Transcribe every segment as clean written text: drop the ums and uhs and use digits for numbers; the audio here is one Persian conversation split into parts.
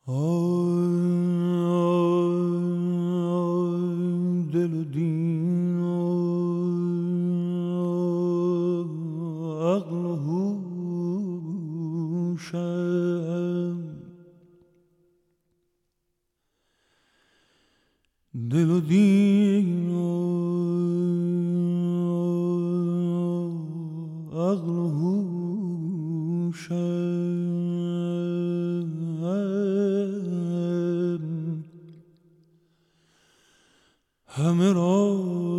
دل و دین و عقل و هوشم، دل و دین و عقل و هوشم، همه را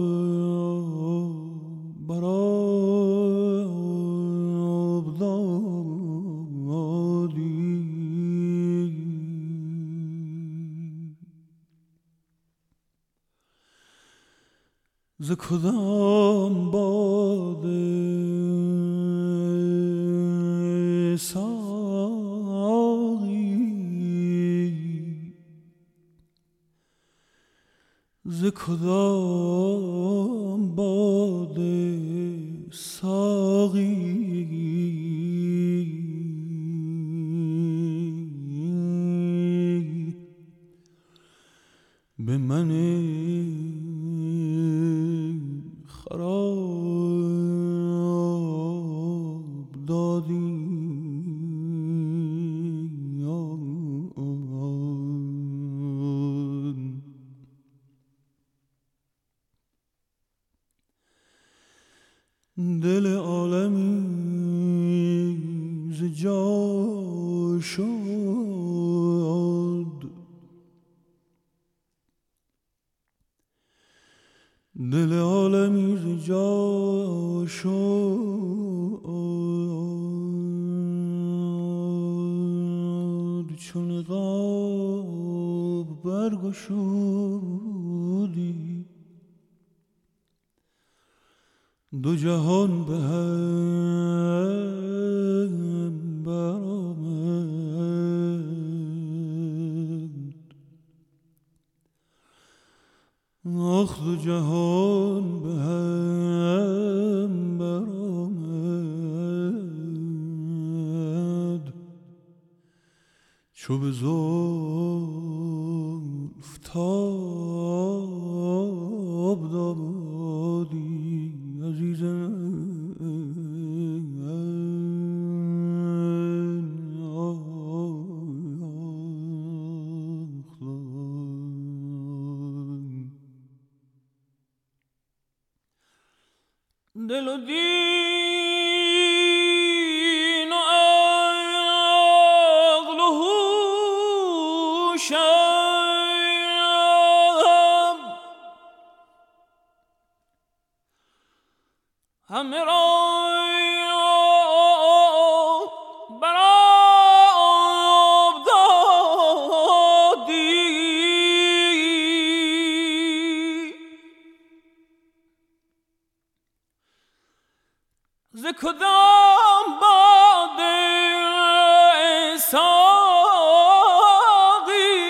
برآب دادی. ز کدام باده ساقی، ز کدام باده ساقی، به من خراب دادی. دل عالمی ز جا شد، دل عالمی ز جا شد، چون نقاب برگشودی، دو جهان به هم برآمد. آخ دو جهان به هم برآمد، چو به زلف تاب دادی عزیزم. دل و دین و عقل و هوشم، همه را برآب دادی. ز کدام باده ساقی،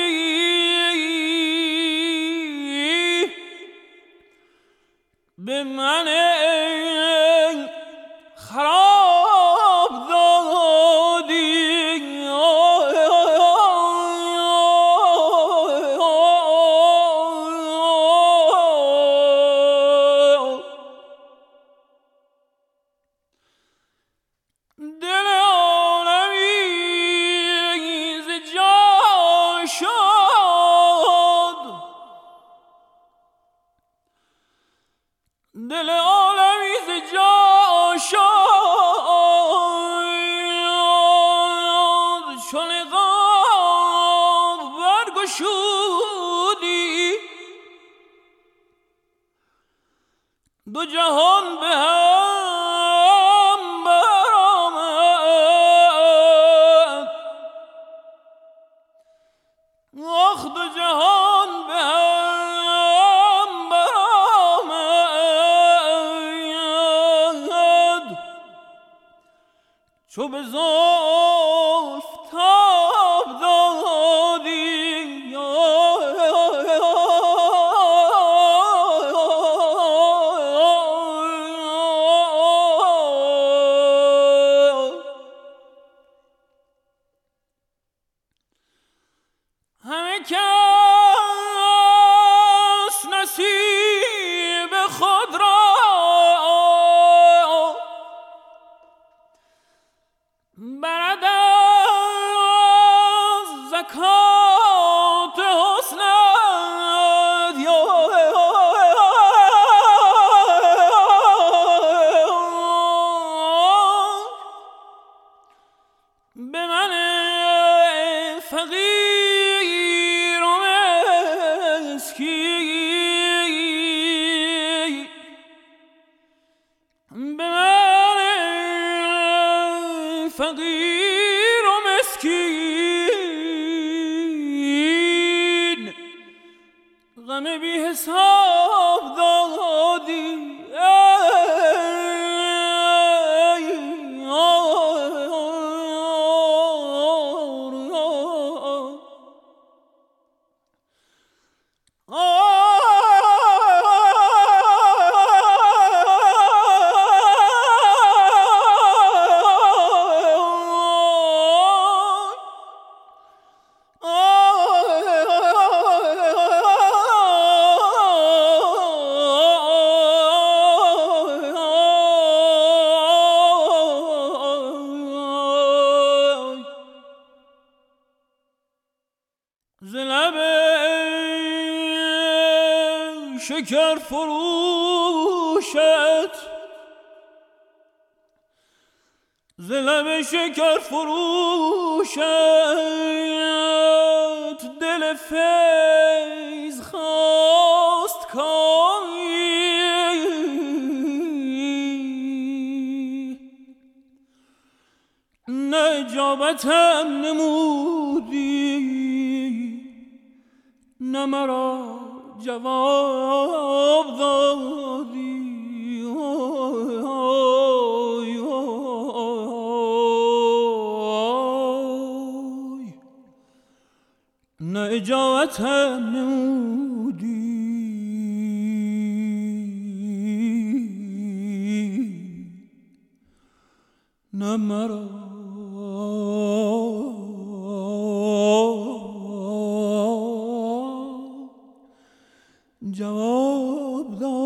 به من خراب دادی. دل عالمی ز جا شد، دل عالمی ز جا شد، چون نقاب برگشودی، دو جهان به هم برآمد. آخ دو جهان به هم برآمد، چو به زلف تاب دادی. ز لب شکر فروشت ز لب شکر فروشت دل فیض خواست کاری نه اجابتم نمودی نه مرا جواب دادی نه اجابتم نمودی نه مرا جواب داد.